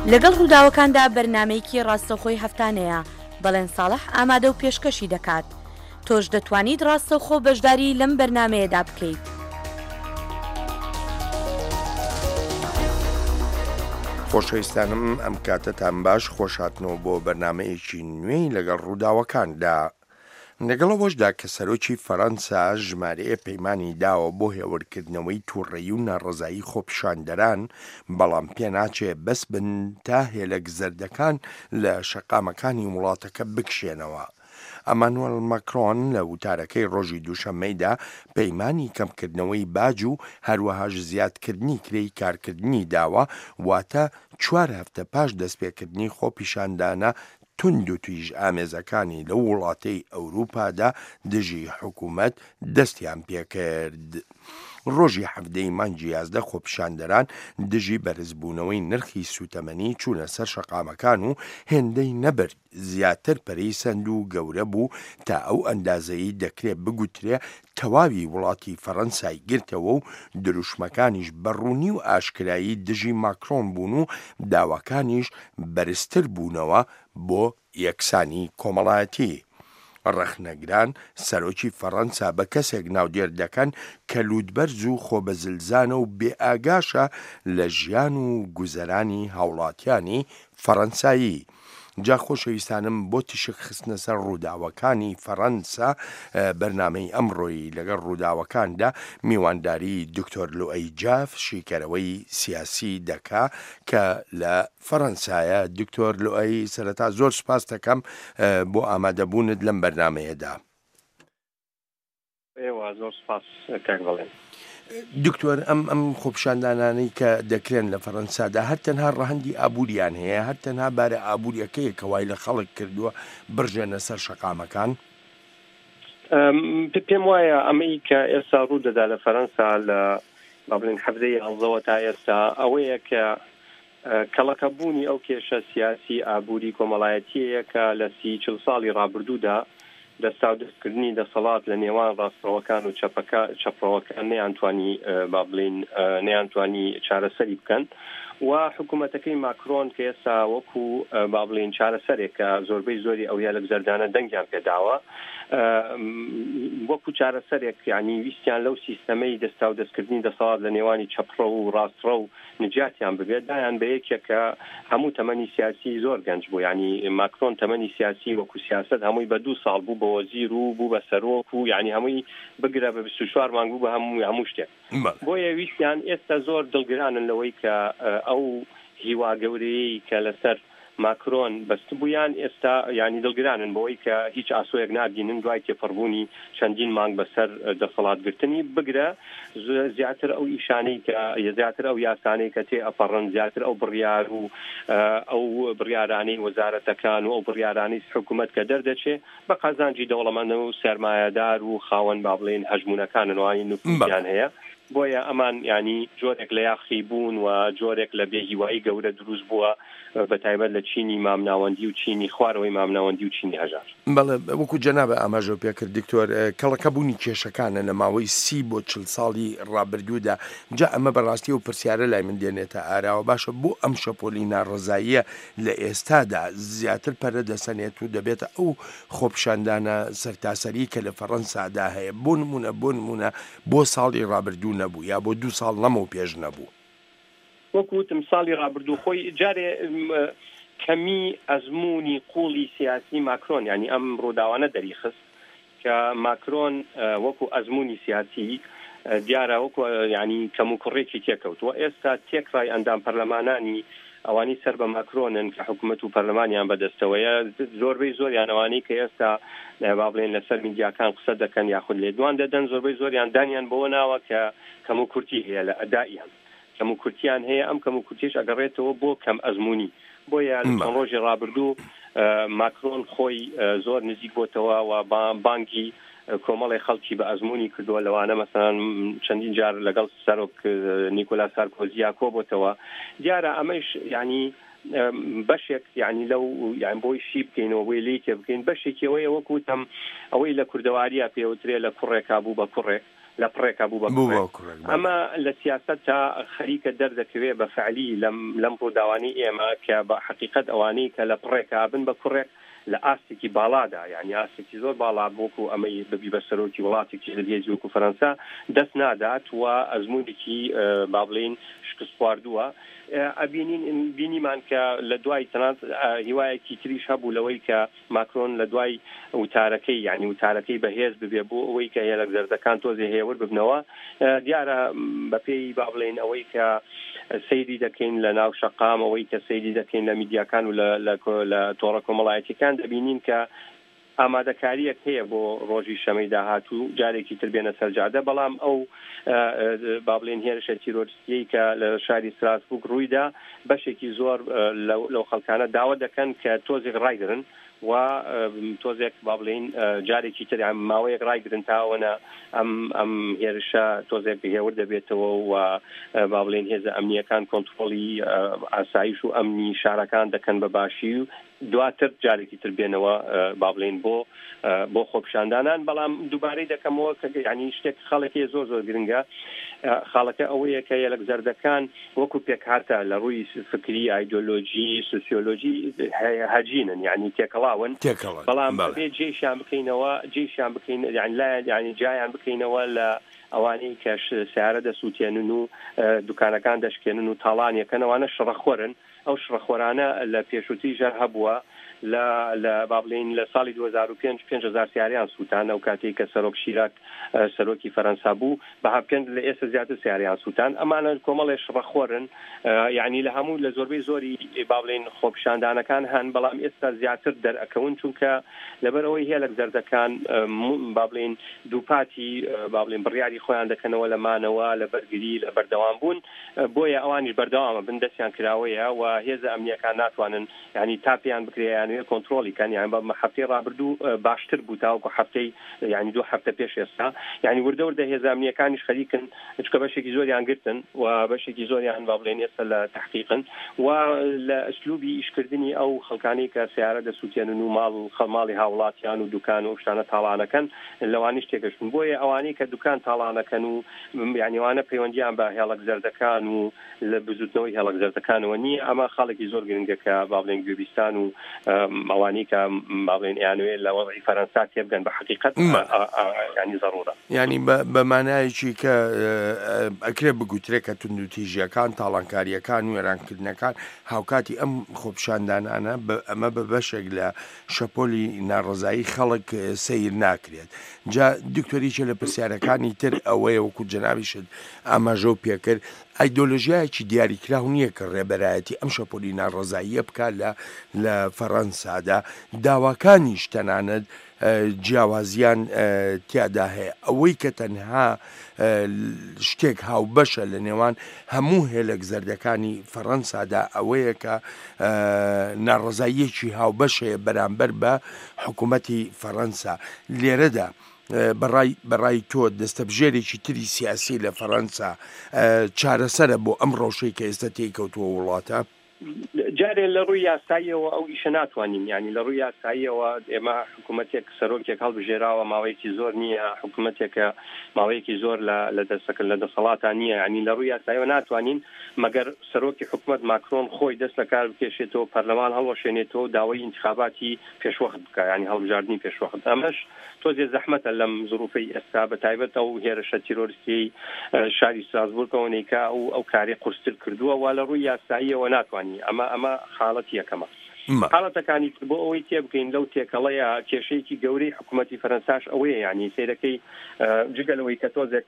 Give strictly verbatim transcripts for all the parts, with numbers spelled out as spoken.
لەگەڵ ڕووداوەکاندا بەرنامەیەکی ڕاستەوخۆی هەفتانەیە بەڵێن ساڵح ئامادە و پێشکەشی دەکات. تۆش دەتوانیت ڕاستەوخۆ بەشداری لەم بەرنامەیەدا بکەیت. خۆشەویستانم ئەم کاتتان باش خۆشهاتنەوە بۆ بەرنامەیەکی نوێی لەگەڵ ڕووداوەکاندا. لەگەڵەوەشدا کە سەرۆکی فەڕەنسا ژمارەیە پەیمانی داوە بۆ هێوەرکردنەوەی تووڕێی و ناڕەزایی خۆپیشاندەران، بەڵام پێ ناچێ بەس بن تا هێلک زەردەکان لە شەقامەکانی وڵاتەکە بکشێنەوە. ئەمانوێل ماکرۆن لە وتارەکەی ڕۆژی دووشەممەیدا پەیمانی کەمکردنەوەی باج و هەروەهاش زیادکردنی کرێی کارکردنی داوە، واتە چوار هەفتە پاش دەستپێکردنی خۆپیشاندانە تند و تویژ ئامێزەکانی لە وڵاتەی ئەوروپادا دژی حکوومەت دەستیان پێکرد. ڕۆژی هەفتەی مانگی یازدە خۆپیشاندەران دژی بەرزبوونەوەی نرخی سوتەمەنی چوونە سەر شەقامەکان و هێندەی نەبرد زیاتر پەرەی سەند و گەورە بوو تا ئەو ئەندازەیی دەکرێت بگوترێ تەواوی وڵاتی فەڕەنسای گرتەوە و دروشمەکانیش بەڕوونی و ئاشکرایی دژی ماکرۆن بوون و داواکانیش بەرزتر بوونەوە بۆ یەکسانی کۆمەڵایەتی. ڕەخنەگران سەرۆکی فەڕەنسا بە کەسێک ناودێر دەکەن کە لوودبەرز و خۆبەزلزانە و بێئاگاشە لە ژیان و گوزەرانی هاوڵاتیانی فەڕەنسایی. جا خۆشەویستانم بۆ تیشک خستنە سەر ڕووداوەکانی فەڕەنسا بەرنامەی ئەمڕۆیی لەگەڵ ڕووداوەکاندا میوانداری دکتۆر لوئەی جاف شیکەرەوەی سیاسی دەکا کە لە فەڕەنسایە. دکتۆر لوئەی سەرەتا زۆر سوپاس دەکەم بۆ ئامادەبوونت لەم بەرنامەیەدا. زۆر سپاس کاک بەڵێن. دکتۆر ئەم ئەم خۆپیشاندانانەی کە دەکرێن لە فەڕەنسادا هەر تەنها ڕەهەندی ئابووریان هەیە، هەر تەنها بارە ئابووریەکەیە کە وای لە خەڵک کردووە بڕژێنە سەر شەقامەکان؟ پێم وایە ئەمەی کە ئێستا ڕوو دەدا لە فەڕەنسا لە بڵێن هەفتەی هەڵزەوە تا ئێستا ئەوەیە کە کەڵەکەبوونی ئەو کێشە سیاسی ئابووری کۆمەڵایەتیەیە کە لە سی چل ساڵی ڕابردوودا دەستاودەستکردنی دەسەڵات لە نێوان ڕاستەوەکان و چەپڕەوەکان نەیانتوانی با بڵێن نەیانتوانی چارەسەری بکەن و حکوومەتەکەی ماکرۆن کە ئێستا وەکو با بڵێن چارەسەرێکە زۆربەی زۆری ئەو هێلک زەردانە دەنگیان پێداوە وەکو چارەسەرێک یعنی ویستیان لەو سیستەمەی دەستاودەستکردنی دەسەڵات لە نێوانی چەپڕە و ڕاستڕە و نجاتیان ببێت دایان بە یەکێکە هەموو تەمەنی سیاسی زۆر گەنج بوو. یعنی ماکرۆن تەمەنی سیاسی وەکو سیاست هەمووی بە دوو ساڵ بوو بە وەزیر و بوو بە سەرۆک و یعنی هەمووی بگرە بە بیست و چوار مانگ بوو بە هەموو هەموو شتێک. بۆیە ویستیان ئێستا زۆر دڵگرانن لەوەی کە ئەو هیوا گەورەیەی کە لەسەر ماکرۆن بەستبوویان ئێستا ینی دڵگرانن بەوەی کە هیچ ئاسۆیەک نابینن دوای تێپەڕبوونی چەندین مانگ بەسەر دەسەڵاتگرتنی بگرە زیاتر ئەو ئیشانەی کە زیاتر ئەو یاسانەی کە تێ ئەپەڕن، زیاتر ئەو بڕیار و ئەو بڕیارانەی وەزارەتەکان و ئەو بڕیارانەی حکوومەت کە دەردەچێ بە قازانجی دەوڵەمەندە و سەرمایەدار و خاوەن با بڵێن هەژمونەکانن وانی نوفوزیان هەیە. بۆیە ئەمان ینی جۆرێک لە یاخی بوون و جۆرێک لە بێهیوایی گەورە دروست بووە بە تایبەت لە چینی مامناوەندی و چینی خوارەوەی مامناوەندی و چینی هەژار. بەڵێ وەکو جەنابە ئاماژە پێکرد دکتۆر کەڵەکەبوونی کێشەکانە لە ماوەی سی بۆ چل ساڵی ڕابردوودا. جا ئەمە بەڕاستی و پرسیارە لای من دێنێتە ئاراوە باشە بۆ ئەم شەپۆلی ناڕزاییە لە ئێستادا زیاتر پەرە دەسەنێت و دەبێتە ئەو خۆپیشاندانە سەرتاسەری کە لە فەڕەنسادا هەیە بۆ نمونە بۆ نمونە بۆ ساڵی ڕابردوو نەبوو یا بۆ دوو ساڵ لەمە و پێش نەبوو. وەکوتم ساڵی ڕابردوو خۆی جارێ کەمی ئەزمموی قوڵی سیاسی ماکرۆن ینی ئەم ڕووداوانە دەریخست کە ماکرۆن وەکو ئەزمموی سیاسی دیارە وەکو ینی کەم و کوڕێکی تێکەوت و ئێستا تێکڕای ئەندام پەرلەمانانی ئەوانی سەر بە ماکرۆنن کە حکوومەت و پەرلەمانیان بەدەستەوەیە زۆربەی زۆریانەوانی کە ئێستا با بڵێن لەسەر میدیاکان قسە دەکەن یاخود لێدوان دەدەن زۆربەی زۆریان دانیان بۆ ناوە کە کەم و کورتی هەیە لە ئەدائیان کەم و کورتیان هەیە ئەم کەم و کورتیش ئەگەڕێتەوە بۆ کەم ئەزمموی. بۆیە چەند ڕۆژی ڕابردوو ماکرۆن خۆی زۆر نزیک بۆتەوە و بانگی کۆمەڵی خەڵکی بە ئەزمموی کردووە لەوانە مەسەڵەن چەندین جار لەگەڵ سەرۆک نیکۆلا سارکۆزیا کۆبووتەوە. دیارە ئەمەش ینی بەشێک ینی لەو یان بۆی شی بکەینەوە بۆی لێکێ بکەین بەشێکی ئەوەیە وەکوتم ئەوەی لە کوردەواریە پێوترێ لە کوڕێکا بوو بە کوڕێک لە پڕێکا بوو بە ئەمە لە سیاست تا خەریکە دەردەکەوێ بە فعلی لەم لەم ڕووداوانی ئێمە کە بە حقیقت ئەوانەی کە لە پڕێکا بن بە کوڕێک لە ئاستێکی باڵادا یعنی ئاستێکی زۆر باڵا بۆکو ئەمەی ببی بە سەرۆکی وڵاتێکی لە هێزی وەکو فەرەنسا دەست نادات و ئەزمونێکی با بڵێن شکست خواردووە. ئەبینین بینیمان کە لە دوای تەنانەت هیوایەکی تریش هەبوو لەوەی کە ماکرۆن لە دوای وتارەکەی یعنی وتارەکەی بەهێز ببێ بۆ ئەوەی کە هێلک زەردەکان تۆزێ هێور ببنەوە. دیارە بەپێی با بڵێن ئەوەی کە سەیری دەکەین لە ناو شەقام ئەوەی کە سەیری دەکەین لە میدیاکان و لە تۆڕە کۆمەڵایەتیەکان دەبینین کە ئامادەکاریەک هەیە بۆ ڕۆژی شەمەی داهاتوو جارێکی تر بێنە سەرجادە بەڵام ئەو با بڵێن هێرشە تیرۆریستیەی کە لە شاری ستراسبورگ ڕوویدا بەشێکی زۆر لەو خەڵکانە داوا دەکەن کە تۆزێک ڕایگرن و تۆزێک با بڵێن جارێکی تر ماوەیەک ڕایگرن تاوەنە ئەم ئەم هێرشە تۆزێک هێور دەبێتەوە و با بڵێن هێزە ئەمنیەکان کۆنتڕۆڵی ئاسایش و ئەمنی شارەکان دەکەن بە باشی و دواتر جارێکی تر بێنەوە با بڵێن بۆ بۆ خۆپشاندانان. بەڵام دووبارەی دەکەمەوە کە ینی شتێک خەڵکی زۆر زۆر گرنگە خاڵەکە ئەوەیە کە هێلک زەردەکان وەکو پێکهاتە لە ڕووی فکری ئایدۆلۆژی سوسیۆلۆژی هەجینن یعنی تێکەڵاون بەڵام بێ جێشیان بکەینەوە جێشیان بکەین یعنی لایەن یعنی جایان بکەینەوە لە ئەوانەی کە سیارە دەسووتێنن و دوکانەکان دەشکێنن و تاڵانیەکەن ئەوانە شڕەخۆرن. ئەو شڕەخۆرانە لە پێشووتی ژەر هەبووە لە لە با بڵێن لە ساڵی دوو هەزار و پێنج پێنج هەزار سیاریان سووتان ئەو کاتێک کە سەرۆک شیراک سەرۆکی فەرەنسا بوو بەها پێنج لە ئێستا زیاتر سیاریان سووتان. ئەمانە کۆمەڵێ شڕەخۆرن یعنی لە هەموو لە زۆربەی زۆری با بڵێن خۆپشاندانەکان هەن بەڵام ئێستا زیاتر دەرئەکەون چونکە لەبەرەوەی هێلک زەردەکان با بڵێن دووپاتی با بڵێن بڕیاری خۆیان دەکەنەوە لەمانەوە لە بەرگری لە بەردەوام بوون بۆیە ئەوانیش بەردەوامە بندەستیان کراوەیە و هێزە ئەمنیەکان ناتوانن ینی تاپیان بکرێن کۆنتڕۆلی کەن یان بە هەفتەی ڕابردوو باشتر بوو تاوەکو هەفتەی ینی دوو هەفتە پێش ئێستا یعنی وردە وردە هێزە ئەمنیەکانیش خەریکن چکە بەشێکی زۆریان گرتن و بەشێکی زۆریان با بڵێن ئێستا لە تحقیقن و لە ئەسلوبی ئیشکردنی ئەو خەڵکانی کە سیارە دەسووتێنن و ماڵ خەڵماڵی هاوڵاتیان و دوکان و شتانە تاڵانەکەن لەوانیش تێگەشتن. بۆیە ئەوانەی کە دوکان تاڵانەکەن و یانیوانە پەیوەندیان بە هێڵک زەردەکان و لە بزوتنەوەی هێڵک زەردەکانەوە نییە. ئەمە خەڵکی زۆر گرنگە کە با بڵێن گوێبیستان و ئەوانی کە با بڵێن یانوێ لە وەڵعی فەرەنسا تێبگەن بە حقیقت ینی ضرورە ینی بە مانایەکی کە ئەکرێ بگوترێ کە توندوتیژیەکان تاڵانکاریەکان و وێرانکردنەکان هاوکاتی ئەم خۆپشاندانانە ئەمە بە بەشێک لە شەپۆلی ناڕزایی خەڵک سیر ناکرێت. جا دکتۆریچە لە پرسیارەکانی تر ئەوەیە وەکو جەنابیشت ئاماژە و پێکرد ئایدۆلۆژیایەکی دیاریکراو نییە کە ڕێبەرایەتی ئەم شەپۆلی ناڕزاییە بکات لە لە فەرەنسادا داواکانیش تەنانەت جیاوازیان تیادا هەیە. ئەوەی کە تەنها شتێک هاوبەشە لە نێوان هەموو هێلک زەردەکانی فەرەنسادا ئەوەیە کە ناڕزاییەکی هاوبەشەیە بەرامبەر بە حکوومەتی فەرەنسا. لێرەدا بەڕای تۆ دەستەبژێرێکی تری سیاسی لە فەرەنسا چارەسەرە بۆ ئەم ڕۆژەی کە ئێستا تێکەوتووە وڵاتە؟ جارێ لە ڕووی یاساییەوە ئەو ئیشە ناتوانین ینی لە ڕووی یاساییەوە ئێمە حکوومەتێک سەرۆکێک هەڵبژێراوە ماوەیەکی زۆر نییە حکوومەتێکە ماوەیەکی زۆر لە دەستەکە لە دەسەڵاتان نییە ینی لە ڕووی یاساییەوە ناتوانین مەگەر سەرۆکی حکوومەت ماکرۆن خۆی دەست لە کار بکێشێتەوە پەرلەمان هەڵوەشێنێتەوە داوای انتخاباتی پێشوەخت بکە ینی هەڵبژاردننی پێشوەخت. ئەمەش تۆزێ زەحمەتە لەم زروفەی ئێستا بە تایبەت ئەو هێرشە تیرۆریستی شاری ستراسبورگەوەنێکا و ئەو کاری قورستر کردووە و لە ڕووی یاساییەوە ناتوانانی. ئەمە ئەمە حاڵەتی یەکەمە. حاڵەتەکانی تر بۆ ئەوەی تێبکەین لەو تێکەڵەیە کێشەیەکی گەورەی حکوومەتی فەرەنساش ئەوەیە ینی سیرەکەی جگەلەوەی کە تۆزێک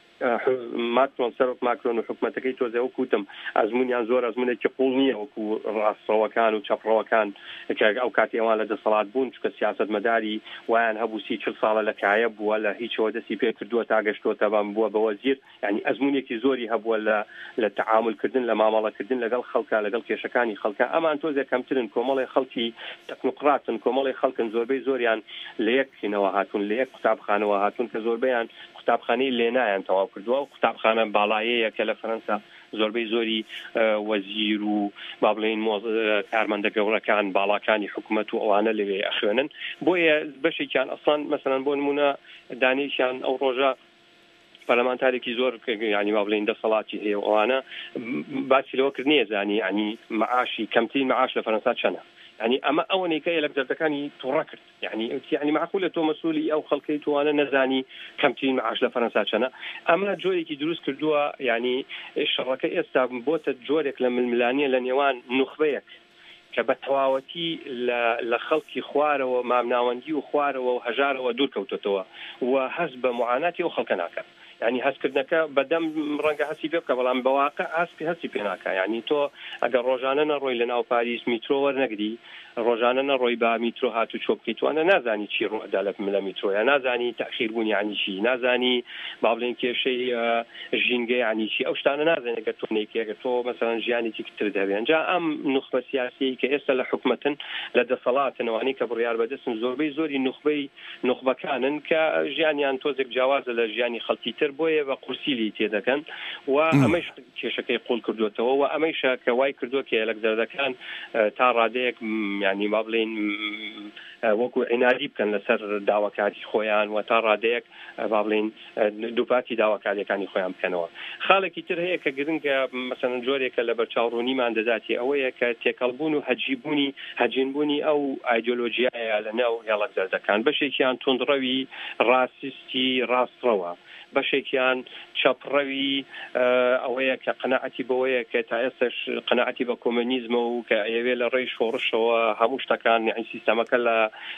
ماکرۆن سەرۆک ماکرۆن و حکوومەتەکەی تۆزێ و کوتم ئەزمونیان زۆر ئەزمونێکی قوڵ نییە وەکو ڕاستەوەکان و چەپڕەوەکان ئەو کاتی ئەوان لە دەسەڵات بوون چکە سیاسەتمەداری وایان هەبوو سی چل ساڵە لە کایە بووە لە هیچەوە دەستی پێ کردووە تا گەشتۆتە بەم بووە بە وەزیر ینی ئەزمونێکی زۆری هەبووە لە لە تەعاملکردن لە مامەڵەکردن لەگەڵ خەڵکە لەگەڵ کێشەکانی خەڵکە. ئەمان تۆزێک کەمترن کۆمەڵی خەڵکی تەکنوقراتن کۆمەڵی خەڵکن زۆربەی زۆریان لە یەکینەوە هاتوون لە یەک قوتابخانەوە هاتوون کە زۆربەیان قوتابخانەی لێنایان تەواو کردووە و قوتابخانە باڵایەیە کە لە فەرەنسا زۆربەی زۆری وەزیر و با بڵێن کارمەندە گەورەکان باڵاکانی حکوومەت و ئەوانە لەوێ ئەخوێنن. بۆیە بەشێکیان ئەسڵان مەسەلەن بۆ نمونە دانیشیان ئەو ڕۆژە پەرلەمانتارێکی زۆر ینی وا بڵێن دەسەڵاتی هەیە ئەوانە باسی لەوە کرد نێزانی ینی معاشی کەمترین معاش لە فەرەنسا چەنە يعني أما أول كي لك زرتكاني تركت يعني يعني معقولة تو مسؤولي أو خلقي تو أنا نزاني كم تين معاش لفرنسا شنا أما جوري كي دروس كردوا يعني الشركة استاب بوت جورك لما الملانية لنيوان نخبيك كبتواوتي لخلقي خوار وما مناوندي وخوار وهجار ودور كوتتوا وحسب معاناتي وخلقناك يعني هەست کردنەکە بەدەم ڕەنگە هەستی پێ بکە بەڵام بەواقع هەستی هەستی پێ ناکە یعنی تۆ ئەگەر ڕۆژانە نەڕۆی لە ناو پاریس میترۆ وەرنەگری ڕۆژانە نەڕۆی با میترۆ هاتو چۆ بکەیت توانە نازانی چی ڕۆدا لە لە میترۆیە نازانی تەخیر بوون یعنی چی نازانی با بڵێن کێشەی ژینگە یعنی چی ئەو شتانە نازانێت کە تۆ نێکێکە تۆ مەسەڵەن ژیانێکی کتر دەبێت ئەنجا ئەم نوخبە سیاسی کە ئێستا لە حکومەتن لە دەسەڵاتن ئەوانەی کە بڕیار بەدەستن زۆربەی زۆری نوخبەی نوخبەکانن کە ژیانیان تۆزێک جیاوازە لە ژیانی خەڵکی تر بۆیە بە قورسی تێدەکەن و ئەمەش کێشەکەی قوڵ کردوێتەوە و ئەمەیشە کە وای کردووە کە لە زەردەکان تا ڕادەیەک ینی با بڵێن وەکو عنادی بکەن لەسەر داواکاری خۆیان و تا ڕادەیەک با بڵێن دووپاتی داواکاریەکانی خۆیان بکەنەوە خاڵێکی تر هەیە کە گرنگە مەسەڵەن جۆرێکە لە بەرچاوڕوونیمان دەداتی ئەوەیە کە تێکەڵبوون و هەجیبوونی هەجینبوونی ئەو ئایدۆلۆژیایە لە ناو هێڵک زەردەکان بەشێکیان توندڕەوی ڕاستیستی ڕاستڕەوە بەشێکیان چەپڕەوی ئەوەیە کە قەناعەتی بەوەیە کە تا ئێستش قەناعەتی بە کۆمۆنیزمە و کە ئەوێ لە ڕێی شۆڕشەوە هەموو شتەکان یعنی سیستەمەکە لە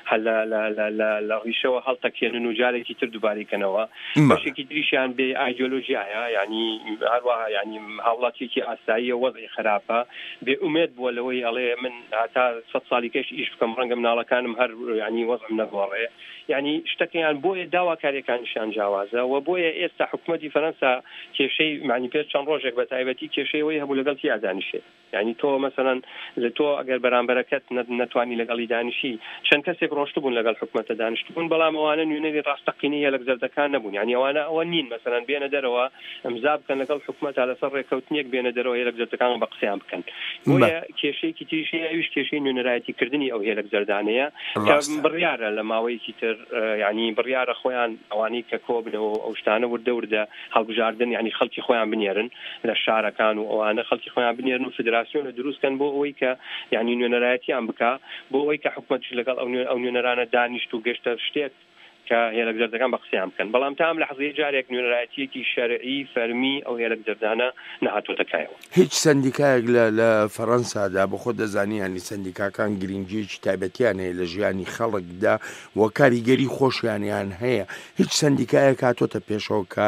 لە ڕیشەوە هەڵتەکێنن و جارێکی تر دووبارەکەنەوە بەشێکی دریشیان بێ ئایدۆلۆژیایە ینی هەروەها ینی هاوڵاتێکی ئاساییە وەزعی خراپە بێ ئومێد بووە لەوەی ئەڵێ من هەتا سەد ساڵی کەش ئیش بکەم ڕەنگە مناڵەکانم هەر ینی وەزعم نەگۆڕێ يعني اشتكيان بويا داوا كاريكان شان جوازه وبويا استا حكومتي فرنسا كشيء يعني بيت شان روجك بتايبتي كشيء ويهبوا لقلتي ادانشي يعني تو مثلا لتو اگر بران بركت نتواني لقلي دانشي شان كسك روشتبون لقل حكومه دانشتبون بلا موانا يوني راس تقنيه لقزر دكان نبون يعني وانا اونين مثلا بين دروا امزاب كان لقل حكومه على سر كوتنيك بين دروا هي لقزر دكان بقسيام كان ويا كشيء كتير شيء ايش كشيء نرايتي كردني او هي لقزر دانيه برياره لما وي كتير يعني بريار خويان اواني ككوبن او شتانه ورده ورده هالبجاردن يعني خلقي خويان بنيرن للشارع كانوا وانا خلقي خويان بنيرن فدراسيون دروس كان بو ويك يعني نونراتي ام بكا بو ويك حكومه لقال او نونرانا دانشتو قشت شتيت هي لك زردان بقسيام كان بلام تام لحظه جاريك نونراتيكي شرعي فرمي او هي لك زردانا نهاتو تكايو هیچ سندیکایەک لە فەڕەنسادا بە خۆ دەزانی ینی سندیکاکان گرنگیی تایبەتیان هەیە لە ژیانی خەڵکدا و کاریگەری خۆشیانیان هەیە هیچ سندیکایەک هاتۆتە پێشەوە کە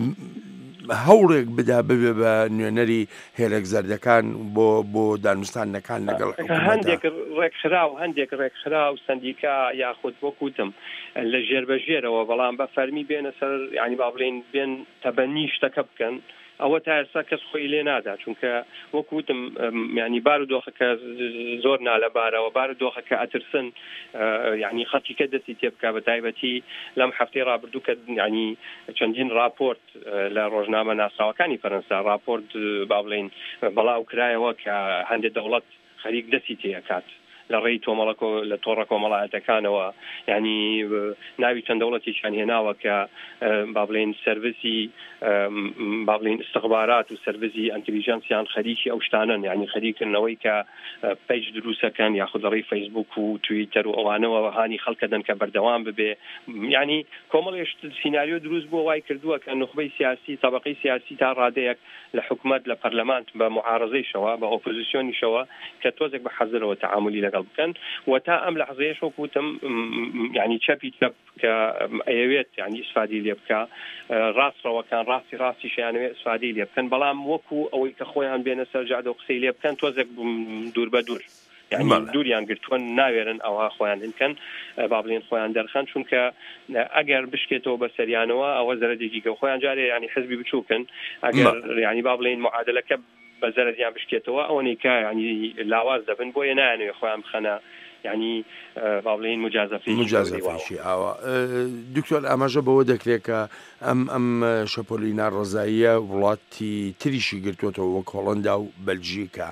هەوڵێک بدا ببێ بە نوێنەری هێلک زەردەکان بۆ بۆ دانوستانەکان لەگەڵ هەندێک ڕێکخرا و هەندێک ڕێکخرا و سندیکا یاخود وەکوتم لە ژێربەژێرەوە بەڵام بە فەرمی بێنە سەر ینی با بڵێن بێن تەبەنی شتەکە بکەن ئەوە تا ئێستا کەس خۆی لێ نادا چونکە وەکوتم ینی بارودۆخەکە زۆر نالەبارەوە بارودۆخەکە ئەترسن ینی خەڵکی کە دەستی تێ بکە بە تایبەتی لەم هەفتەی ڕابردوو کە ینی چەندین راپۆرت لە ڕۆژنامە ناسراوەکانی فەرەنسا راپۆرت با بڵێن بەڵاو کرایەوە کە هەندێک دەوڵەت خەریک دەستی تێکات لە ڕێی تۆمەڵەکۆ لە تۆڕە کۆمەڵایەتەکانەوە ینی ناوی چەند دەوڵەتیشان هێناوە کە با بڵێن سەرڤیسی با بڵێن استخبارات و سەرڤیسی ئەنتلیژەنسیان خەریکی ئەو شتانن ینی خەریکردنەوەی کە پیج دروستەکەن یاخود ڕێی فەیسبوک و تویتەر و ئەوانەوە هانی خەڵکەدەن کە بەردەوام ببێ ینی کۆمەڵێش سیناریۆ دروست بۆ وای کردووە کە نخبەی سیاسی تەبەقەی سیاسی تا ڕادەیەک لە حکومەت لە پەرلەمانت بە معارەزەیشەوە بە ئۆپۆزیسیۆنیشەوە کە تۆزێک بە حەزرەوە تەعاملی لەگەڵ بکەن و تا ئەم لەحظەیەش وەکوتم ینی چەپی چەپ کە ئەیەوێت ینی ئیسفادی لێ بکە ڕاستڕەوەکان ڕاستی ڕاستی شیانەوێت ئیسفادی لێ بکەن بەڵام وەکو ئەوەی کە خۆیان بێنە سەر جادە و قسەی لێ بکەن تۆزێک دوور بە دوور يعني دووریان گرتووە ناوێرن ئەوها خۆیان هنکەن با بڵێن خۆیان دەرخەن چونکە ئەگەر بشکێتەوە بە سەریانەوە ئەوە زەرەدێکی کە خۆیان جارێ ینی حزبی بچووکن ئەگەر ینی با بڵێن معادلەکە بە زەرەدیان بشکێتەوە ئەوەی کە ینی لاواز دەبن بۆیە نایانوێ خۆیان بخەنە يعني باڵین مجازفی مجازفیشی ئاوە دکتۆر ئاماژە بەوە دەکرێت کە ئەم ئەم شەپۆلینا ڕزاییە وڵاتی تریشی گرتوۆتەوە وەک هۆڵەندا و بەلژیکا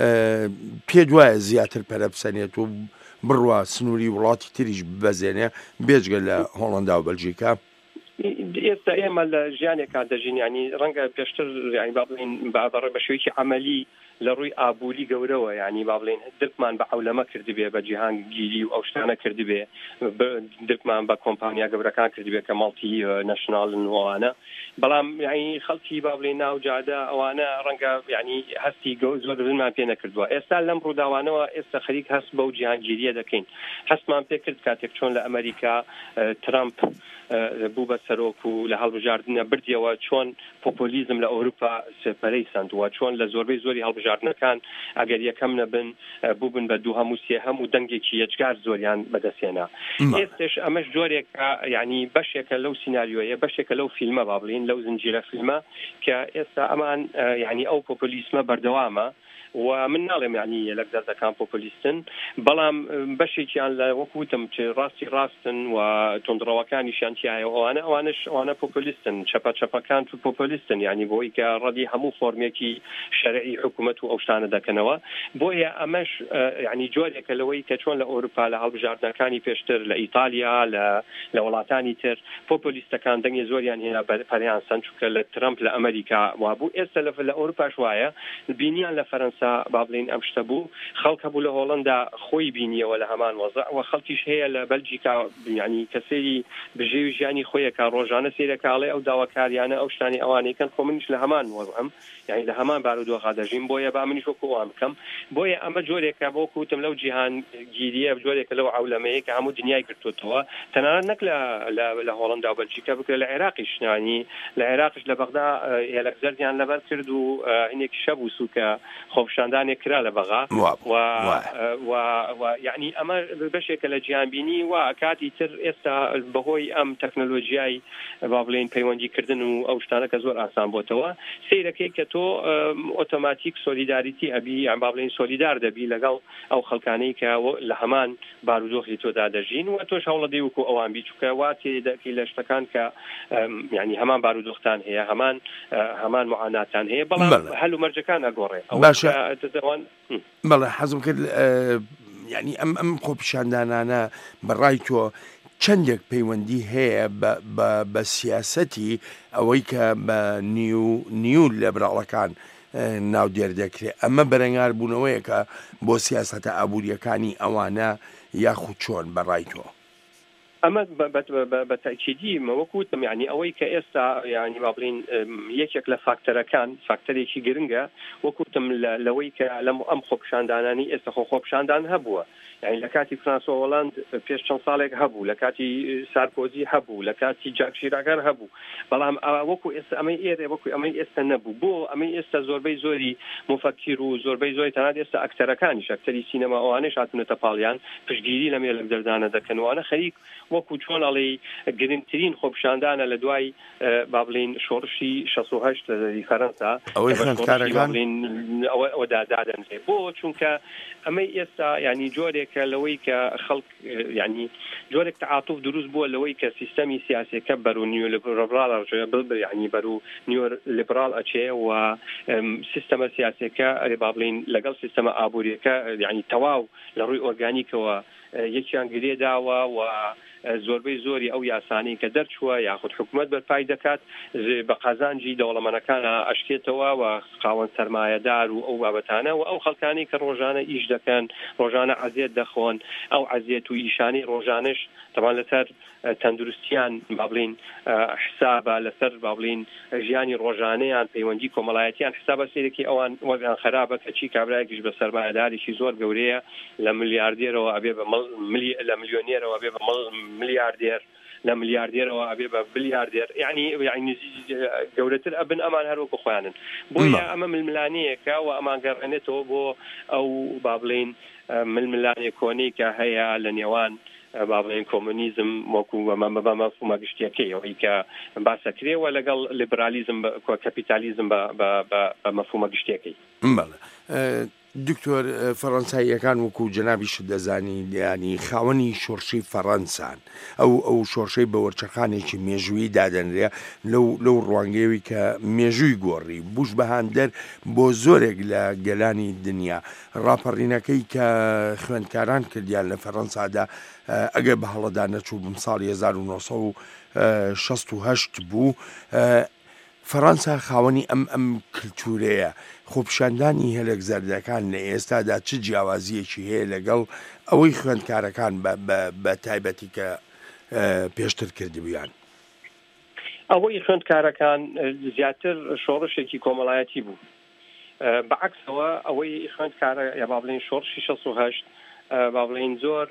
پێ دوایە زیاتر پەرە بسەنێت و بڕوا سنووری وڵاتی تریش ببەزێنێ بێجگە لە هۆڵەندا و بەلژیکا ئێستا ئێمە لە ژیانێکا دەژین ینی ڕەنگە پێشتر ینی با بڵین بەڕێ بە شێوەیەکی عەمەلی لە ڕووی ئابووری گەورەوە ینی با بڵین درکمان بە عەولەمە کردبێ بە جیهانگیری و ئەو شتانە کردبێ درکمان بە کۆمپانیا گەورەکان کردبێ کە ماڵتی نەشناڵن وانە بەڵام ینی خەڵکی با بڵین ناو جادە ئەوانە ڕەنگە ینی هەستی زۆر بزنمان پێ نەکردووە ئێستا لەم ڕووداوانەوە ئێستا خەریک هەست بەو جیهانگیریە دەکەین هەستمان پێ کرد کاتێک چۆن لە ئەمریکا ترامپ بوو بە سەرۆک و لە هەڵبژاردنە بردیەوە چۆن پۆپۆلیزم لە ئەوروپا سێپەرەی سندووە چۆن لە زۆربەی زۆری هەڵبژاردنەکان ئەگەر یەکەم نەبن بوو بن بە دوو هەموو سێ هەموو دەنگێکی یەکجار زۆریان بەدەستێنا ئێستش ئەمەش جۆرێکە ینی بەشێکە لەو سیناریۆیە بەشێکە لەو فیلمە با بڵین لەو زنجیرە فیلمە کە ئێستا ئەمان ینی ئەو پۆپۆلیسمە بەردەوامە و من ناڵێم ینی لە دەردەکان پۆپۆلیستن بەڵام بەشێکیان لە وەکوتم چ ڕاستی ڕاستن و تۆندڕەوەکانیشیان تایە ئەوانە ئەوانش ئەوانە پۆپۆلیستن چەپە چەپەکان و پۆپۆلیستن ینی بۆی کە ڕەدی هەموو فۆرمێکی شەرعی حکوومەت و ئەو شتانە دەکەنەوە بۆیە ئەمەش ینی جۆرێکە لەوەی کە چۆن لە ئەوروپا لە هەڵبژاردنەکانی پێشتر لە ئیتالیا لە لە وڵاتانی تر پۆپۆلیستەکان دەنگی زۆریان هێنا پەریان سەن چونکە لە ترامپ لە ئەمریکا وابوو ئێستا لە ئەوروپاش وایە بینیان لە فەرەنسا با بڵین ئەم شتە بوو خەڵک هەبوو لە هۆڵەندا خۆی بینیەوە لە هەمان وەزع و خەڵکیش هەیە لە بەلجیکا ینی کەسێری بژێوی ژیانی خۆیەکە ڕۆژانە سیرەکاڵێ ئەو داواکاریانە ئەو شتانی ئەوانەیەکەن خۆ منیش لە هەمان وەزعم یعنی لە هەمان بارودۆخا دەژیم بۆیە با منیش وەکو ئەوان بکەم بۆیە ئەمە جۆرێکە بۆ کوتم لەو جیهانگیریە جۆرێکە لەو عەولەمەیە کە هەموو دنیای گرتوتەوە تەنانەت نەک لە هۆڵەندا و بەلجیکا بکرێت لە عێراقیش ینی لە عێراقش لە بەغدا هێلک زەردیان لەبەر کرد و هینێکی شەب و سووکە خۆپشاندانێک کرا لە بەغا و یعنی ئەمە بەشێکە لە جیهانبینی و کاتی تر ئێستا بەهۆی ئەم تەکنۆلۆژیای با بڵین پەیوەندیکردن و ئەو شتانە کە زۆر ئاسان بۆتەوە سیرەکەی کە تۆ ئۆتۆماتیک سۆلیداریتی ئەبی یان با بڵین سۆلیدار دەبی لەگەڵ ئەو خەڵکانەی کە لە هەمان بارودۆخی تۆدا دەژین و تۆش هەوڵە دەی وەکو ئەوان بی چونکە وا تێدەکەی لە شتەکان کە یعنی هەمان بارودۆختان هەیە هەمان هەمان معاناتان هەیە بەڵام هەلو مەرجەکان ئەگۆڕێ بەڵێ حەزم کرد ینی ئەم ئەم خۆپیشاندانانە بەڕای تۆ چەندێک پەیوەندی هەیە بە سیاسەتی ئەوەی کە بە نیو لێبراڵەکان ناو دێر دەکرێت ئەمە بەرەنگار بوونەوەیەکە بۆ سیاسەتە ئابوووریەکانی ئەوانە یاخود چۆن بەڕای تۆ ئەمە بە تاکیدی مەوەکوتم یعنی ئەوەی کە ئێستا ینی با بڵین یەکێک لە فاکتەرەکان فاکتەرێکی گرنگە وەکوتم لەوەی کە لەم ئەم خۆپشاندانانی ئێستا خۆ خۆپشاندان هەبووە یعنی لە کاتی فرانسۆ هۆڵاند پێش چەند ساڵێک هەبوو لە کاتی سارکۆزی هەبوو لە کاتی جاک شیراکار هەبوو بەڵام وەکو ئێستا ئەمەی ئێرە وەکو ئەمەی ئێستا نەبوو بۆ ئەمەی ئێستا زۆربەی زۆری مفەکیر و زۆربەی زۆری تەنانەت ئێستا ئەکتەرەکانیش ئەکتەری سینەما ئەوانەش هاتونەتە پاڵیان پشتگیری لە مێلک دەردانە دەکەنوانە خەریک وەکو چۆن ئەڵێ گرنگترین خۆپشاندانە لە دوای با بڵین شۆڕشی شەست و هەشت لە دەری فەرەنسا ئەوە دادادەنرێ بۆ چونکە ئەمەی ئێستا ینی جۆرێکە لەوەی کە خەڵک ینی جۆرێک تعاتوف دروست بووە لەوەی کە سیستەمی سیاسیەکە بەرو نیۆلیبرال ینی بەرو نیۆلیبرال ئەچێ و سیستەمە سیاسیەکە با بڵین لەگەڵ سیستەمە ئابووریەکە ینی تەواو لە ڕووی ئۆرگانیکەوە یەکیان گرێداوە و زۆربەی زۆری ئەو یاسانی کە دەرچووە یاخود حکوومەت بەرپای دەکات بە قازانجی دەوڵەمەنەکانە ئەشکێتەوە و خاوەن سەرمایەدار و ئەو بابەتانە و ئەو خەڵکانی کە ڕۆژانە ئیش دەکەن ڕۆژانە عەزیەت دەخۆن ئەو عەزیەت و ئیشانی ڕۆژانش تەمان لەسەر تەندروستیان با بڵین حسابە لەسەر با بڵین ژیانی ڕۆژانەیان پەیوەندی کۆمەڵایەتیان حسابە سێرەکی ئەوان وەزیان خراپە کە چی کابرایەکیش بە سەرمایەداریشی زۆر گەورەیە لە ملیاردێرەوە ئەبێ بە لە ملیۆنێرەوە ئەبێ بە ملیاردێر لە ملیاردێرەوە ئەبێ بە بلیاردێر یعنی یعنی گەورەتر ئەبن ئەمان هەروەکو خۆیانن بۆیە ئەمە ململانەیەکە و ئەمان گەڕێنێتەوە بۆ ئەو با بڵین ململانێ کۆنەی کە هەیە لە نێوان با بڵین کۆمونیزم وەکو بە مەفهومە گشتیەکەی ئەوەی کە باسەکرێەوە لەگەڵ لیبرالیزم کۆ کەپیتالیزم بە مەفهومە گشتیەکەی. دکتۆر فەڕەنساییەکان وەکو جەنابیش دەزانی ینی خاوەنی شۆڕشی فەڕەنسان ئەو ئەو شۆڕشەی بە وەرچەخانێکی مێژووی دادەنرێ لەو لەو ڕوانگەیەوی کە مێژووی گۆڕی بوش بەهاندەر بۆ زۆرێک لە گەلانی دنیا ڕاپەڕینەکەی کە خوێندکاران کردیان لە فەڕەنسادا ئەگەر بە هەڵەدا نەچوو بم ساڵی هەزار و نۆ سەد و شەست و هەشت بوو فەڕەنسا خاوەنی ئەم ئەم کللتورەیە خۆپیشاندانی هەلێک زەردەکان لە ئێستادا چ جیاوازیەکی هەیە لەگەڵ ئەوەی خوێندکارەکان بە تایبەتی کە پێشتر کردبیان ئەوەی خوێندکارەکان زیاتر شۆڕشێکی کۆمەڵایەتی بوو بەعکسەوە ئەوەی خوێندکارە یا با بڵێن شۆڕشی شەست و هەشت با بڵێن زۆر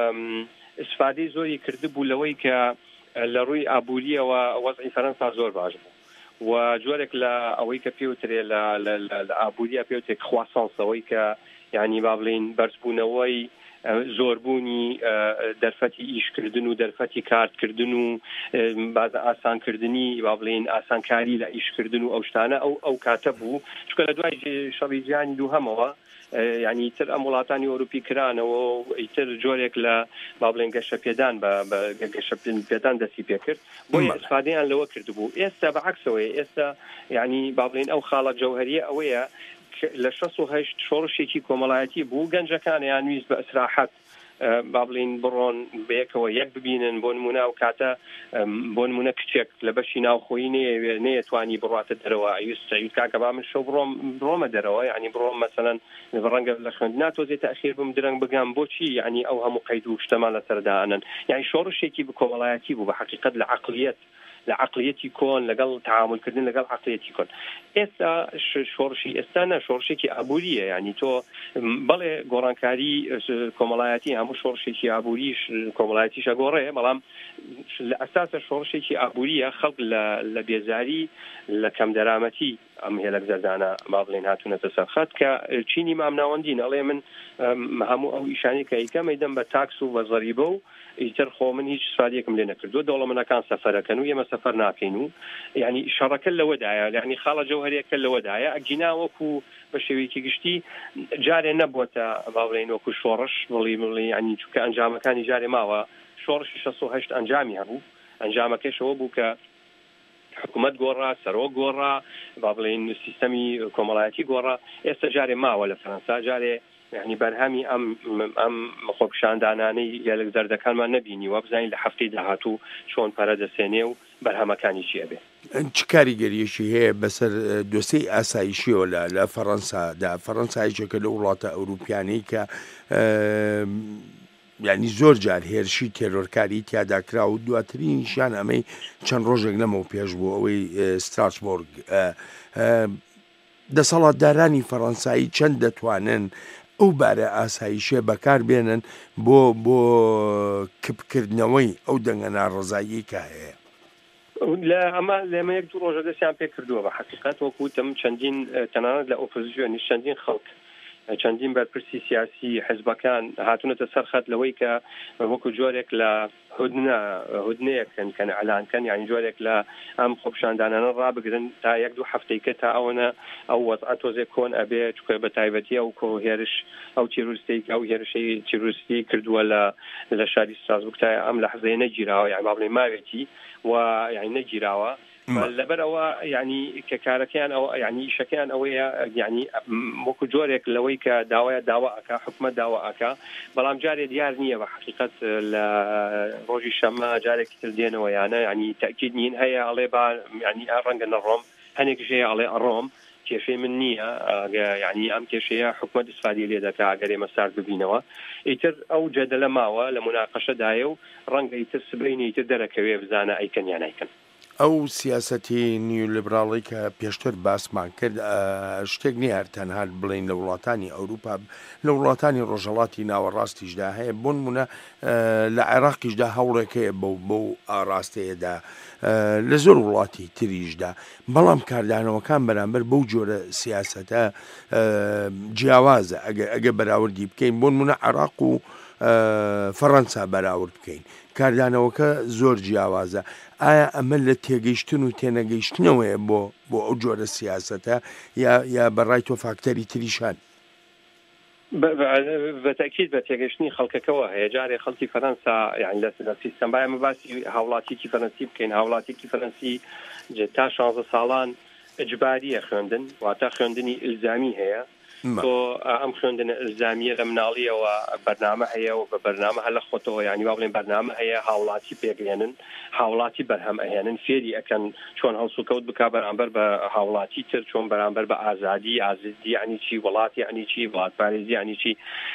ئیسفادەی زۆری کردبوو لەوەی کە لە ڕووی ئابووریەوە وەزعی فەرەنسا زۆر باش بوو و جۆرێک لە ئەوەی کە پێوترێ لە ئابووریە پێوتێک خواسانسەوەی کە یعنی با بڵێن بەرزبوونەوەی زۆربوونی دەرفەتی ئیشکردن و دەرفەتی کارتکردن و باز ئاسانکردنی با بڵێن ئاسانکاری لە ئیشکردن و ئەو شتانە ئەو ئەو کاتە بوو چکە لە دوای شەڕی جیهانی دووهەمەوە یعنی ئیتر ئەم وڵاتانی ئۆروپی کرانەوە ئیتر جۆرێک لە با بڵێن گەشە پێدان بە گەشە پێدان دەستی پێکرد بۆیە ئیسفادەیان لەوە کردبوو ئێستا بەعکسەوەی ئێستا یعنی با بڵێن ئەو خاڵە جەوهەریە ئەوەیە لە شەست و هەشت شۆڕشێکی کۆمەڵایەتی بوو گەنجەکانیان ویست بە ئەسراحەت با بڵین بڕۆن بەیەکەوە یەک ببینن بۆ نمونە و کاتە بۆ نمونە کچێک لە بەشی ناوخۆیی نەیە نەیەتوانی بڕاتە دەرەوە ئەویست ئەویست کاکە با من شەو بڕۆم بڕۆمە دەرەوە یعنی بڕۆم مەسەلەن ڕەنگە لە خوێندنا تۆزێتە ئەخیر بم درەنگ بگەم بۆچی یعنی ئەو هەموو قەید و شتەمان لەسەردانن یعنی شۆڕشێکی کۆمەڵایەتی بوو بە حەقیقەت لە عەقلیەت لە عقلیەتی کۆن لەگەڵ تعاملکردن لەگەڵ عقلیەتی کۆن ئێستا شۆڕشی ئێستا نە شۆڕشێکی ئابووریە یعنی تۆ بەڵێ گۆڕانکاری کۆمەڵایەتی هەموو شۆڕشێکی ئابووریش کۆمەڵایەتیش ئەگۆڕێ بەڵام لە ئەساسە شۆڕشێکی ئابووریە خەڵک لە بێزاری لە کەم دەرامەتی ئەم هێلک زەردانە با بڵێن هاتوونەتە سەرخەت کە چینی مامناوەندین ئەڵێ من هەموو ئەو ئیشانی کە ئیکەم ئەیدەم بە تاکس و بە زەریبە و ئیتر خۆ من هیچ سوادێکم لێ نەکردووە دەوڵەمەندەکان سەفەرەکەن و ئێمە سەفەر ناکەین و یعنی شەڕەکە لەوەدایە یعنی خاڵە جەوهەریەکە لەوەدایە ئەگینا وەکو بە شێوەیەکی گشتی جارێ نەبووەتە با بڵێن وەکو شۆڕش بڵی بڵێ یعنی چونکە ئەنجامەکانی جارێ ماوە شۆڕشی شەست و هەشت ئەنجامی هەبوو ئەنجامەکەشەوە بوو کە حکوومەت گۆڕا سەرۆک گۆڕا با بڵێن سیستەمی کۆمەڵایەتی گۆڕا ئێستا جارێ ماوە لە فەرەنسا جارێ یعنی بەرهەمی ئەم ئەم خۆپیشاندانانەی گەلک زەردەکانمان نەبینی وە بزانین لە هەفتەی داهاتوو چۆن پەرە دەسێنێ و بەرهەمەکانی چیە بێ چ کاریگەریەکی هەیە بەسەر دۆسەی ئاسایشیەوە لە لە فەڕەنسادا فەڕەنساییەکە لە وڵاتە ئەوروپیانەی کە یعنی زۆر جار هێرشی تێرۆرکاری تیادا کرا و دواترینیشان ئەمەی چەند ڕۆژێک لەمەوە پێش بوو ئەوەی ستراسبۆرگ دەسەڵاتدارانی فەڕەنسایی چەند دەتوانن ئەو بارە ئاسایشێ بەکار بێنن بۆ بۆ کپکردنەوەی ئەو دەنگە ناڕەزایی کە هەیە لە ئەمە لێمە یەک دوو ڕۆژە دەستیان پێ کردووە بە حەقیقەت وەکوتم چەندین تەنانەت لە ئۆپۆزیسیۆنی چەندین خەڵک چەندین بەرپرسی سیاسی حزبەکان هاتوونەتە سەرخەت لەوەی کە وەکو جۆرێک لە هودنە هودنەیەکن کە ئەلانکەن یعنی جۆرێک لە ئەم خۆپیشاندانانە ڕابگرن تا یەک دوو هەفتەیکە تا ئەوەنە ئەو وەزعە تۆزێک کۆن ئەبێ چکە بە تایبەتی ئەو کۆ هێرش ئەو تیرۆریستەی ئەو هێرشەی تیرۆریستی کردووە لە لە شاری ستراسبورگ تا ئەم لەحزەیە نەگیراوە یعنی با بڵێن ماوێتی و یعنی نەگیراوە لەبەرەوە یعنی کە کارەکەیان ئەو یعنی ئیشەکەیان ئەوەیە یعنی وەکو جۆرێک لەوەی کە داوایە داوا ئەکا حکومەت داوا ئەکا بەڵام جارێ دیار نییە بە حقیقەت لە ڕۆژی شەمە جارێکی تر دێنەوە یانە یعنی تاکید نین هەیە ئەڵێ با یعنی ڕەنگە نەڕۆم هەنێکش هەیە ئەڵێ ئەڕۆم کێشەی من نییە یعنی ئەم کێشەیە حکومەت ئیسفادی لێ دەکا ئەگەر ئێمە سارد ببینەوە ئیتر ئەو جەدەلە ماوە لە موناقەشەدایە و ڕەنگە ئیتر سبەینی ئیتر دەرەکەوێ بزانە ئەیکەن یان ئەیکەن ئەو سیاسەتی نیولێبراڵی کە پێشتر باسمان کرد شتێک نیە هەر تەنها بڵین لە وڵاتانی ئەوروپا لە وڵاتانی ڕۆژهەڵاتی ناوەڕاستیشدا هەیە بۆ نمونە لە عێراقیشدا هەوڵێکەیە بەو بەو ئاراستەیەدا لە زۆر وڵاتی تریشدا بەڵام کاردانەوەکان بەرامبەر بەو جۆرە سیاسەتە جیاوازە ئەگە بەراوردی بکەین بۆ نمونە عێراق و فەڕەنسا بەراورد بکەین کاردانەوەکە زۆر جیاوازە ئایا ئەمە لە تێگەیشتن و تێنەگەیشتنەوەیە بۆ بۆ ئەو جۆرە سیاسەتە یا یا بەڕای تۆ فاکتەری تریشان بەتەکیید بە تێگەشتنی خەڵکەکەەوە هەیە جارێ خەڵکی فەرەنسا یعنی لە سیستەم باە مەباسی هاوڵاتیکی فەرەنسی بکەین هاوڵاتیکی فەرەنسی تا شانزە ساڵان ئەجباریە خوێندن واتە خوێندنی ئیلزامی هەیە تۆ ئەم خوێندنە ئیلزامیە لە مناڵیەوە بەرنامە هەیە و بە بەرنامە هەر لە خۆتەوە یعنی با بڵێن بەرنامە هەیە هاوڵاتی پێگەێنن هاوڵاتی بەرهەم ئەهێنن فێری ئەکەن چۆن هەڵسوکەوت بک بەرامبەر بە هاوڵاتی تر چۆن بەرامبەر بە ئازادی ئازادی ینی چی وڵاتی ینی چی وڵاتپارێزی ینی چی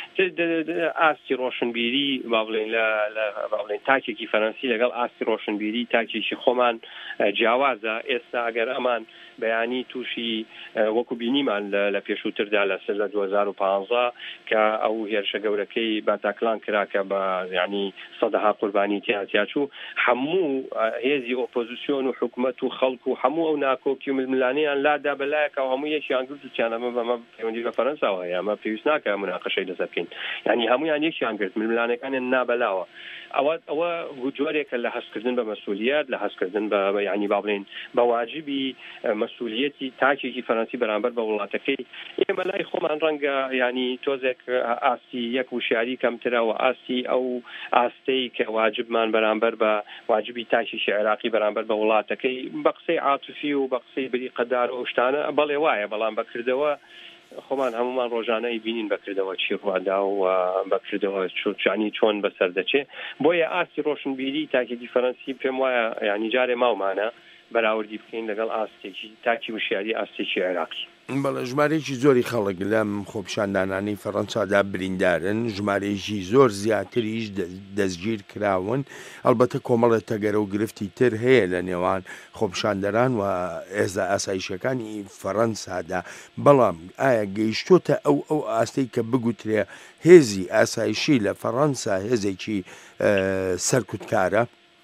ئاستی ڕۆشنبیری با بڵێن لە با بڵێن تاکێکی فەرەنسی لەگەڵ ئاستی ڕۆشنبیری تاکێکی خۆمان جیاوازە ئێستا ئەگەر ئەمان بەیانی تووشی وەکو بینیمان لە پێشووتردا لە سەر لە دوو هەزار و پانزە کە ئەو هێرشە گەورەکەی باتاکلان کراکە بە ینی سەدەها قوربانی تیاتیاچوو هەموو هێزی ئۆپۆزیسیۆن و حکوومەت و خەڵک و هەموو ئەو ناکۆکی و ململانیان لادا بەلایەکە و هەموو یەکیان گرت و چیانەمە بەمە پەیوەندی بە فەرەنساوە هەیە ئەمە پێویست ناکە مناقەشەی لەسەر بکەین یعنی هەمویان یەکیان گرت ململانەکانیان نابەلاوە ئەوە ئەوە جۆرێکە لە هەستکردن بە مەسئولیت لە هەستکردن بە ینی با بڵێن بە واجبی مەسئولیەتی تاکێکی فەرەنسی بەرامبەر بە وڵاتەکەی ئێمە لای خۆمان ڕەنگە ینی تۆزێک ئاستی یەک وشیاری کەمترە و ئاستی ئەو ئاستەی کە واجبمان بەرامبەر بە واجبی تاکێکی عێراقی بەرامبەر بە وڵاتەکەی بە قسەی عاتوفی و بە قسەی بری قەدار و شتانە بەڵێ وایە بەڵام بەکردەوە خۆمان هەمومان ڕۆژانەی بینین بەکردەوە چی ڕوادا و بەکردەوە چانی چۆن بەسەر دەچێ بۆیە ئاستی ڕۆشنبیری تاکێکی فەرەنسی پێم وایە ینی جارێ ماومانە بەراوردی بکەین لەگەڵ ئاستێکی تاکی وشیاری ئاستێکی عێراقی بەڵێ ژمارەیەکی زۆری خەڵک لەم خۆپیشاندانانی فەڕەنسادا بریندارن ژمارەیەکی زۆر زیاتریش دەستگیر کراون ئەلبەتە کۆمەڵە تەگەرە و گرفتی تر هەیە لە نێوان خۆپیشاندەران و ئێزا ئاسایشەکانی فەڕەنسادا بەڵام ئایا گەیشتۆتە ئەو ئەو ئاستەی کە بگوترێ هێزی ئاسایشی لە فەڕەنسا هێزێکی سەرکوتکارە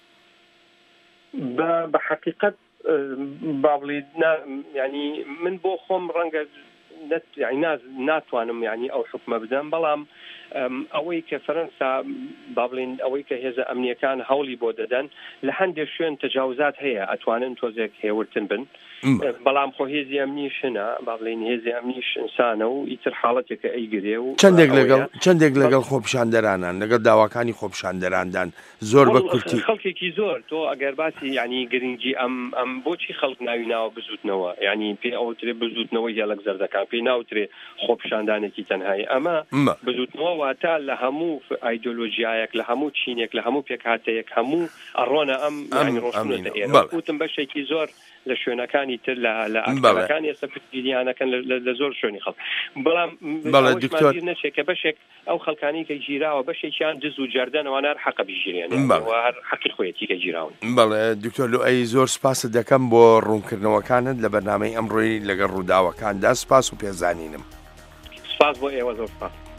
بە حقیقەت بابڵی ینی من بۆ خۆم ڕەنگە ناتوانم ینی ئەو حکومە بدەم بەڵام ئەوەی کە فەرەنسا با بڵێن ئەوەی کە هێزە ئەمنیەکان هەوڵی بۆ دەدەن لە هەندێک شوێن تەجاوزات هەیە ئەتوانن تۆزێک هێورتن بن بەڵام خۆ هێزی ئەمنیش هەنا با بڵێن هێزی ئەمنیش ئینسانە و ئیتر حاڵەتێکە ئەیگرێ و چەندێک لەگەڵ چەندێک لەگەڵ خۆپیشاندەرانان لەگەڵ داواکانی خۆپیشاندەراندان زۆر بە کورتی خەڵکێکی زۆر تۆ ئەگەر باسی ینی گرنگی ئەم ئەم بۆچی خەڵک ناوی ناوە بزوتنەوە ینی پێ ئەوترێ بزوتنەوەی هێڵک زەردەکان پێی ناوترێ خۆپیشاندانێکی تەنهایی ئەمە بزوتنەوە واتە لە هەموو ئایدۆلۆژیایەک لە هەموو چینێک لە هەموو پێکهاتەیەک هەموو ئەڕۆنە ئەم ڕۆشنوتم بەشێکی زۆر لە شوێنەکانی تر لە ئەکانی ئێستا پرسییانەکەن لە زۆر شوێنی خەڵک بەڵام نەچێت کە بەشێک ئەو خەڵکانی کە گیراوە بەشێکیان جز و جەردەنەوەوانار حەقە بیژیرێن هەر حەقی خۆیەتی کە گیراون بەڵێ دکتۆر لۆئەی زۆر سپاس دەکەم بۆ ڕوونکردنەوەکانت لە بەرنامەی ئەمڕۆی لەگەڵ ڕووداوەکاندا سپاس و پێزانینم سپاس بۆ ئێوە زۆر سپاس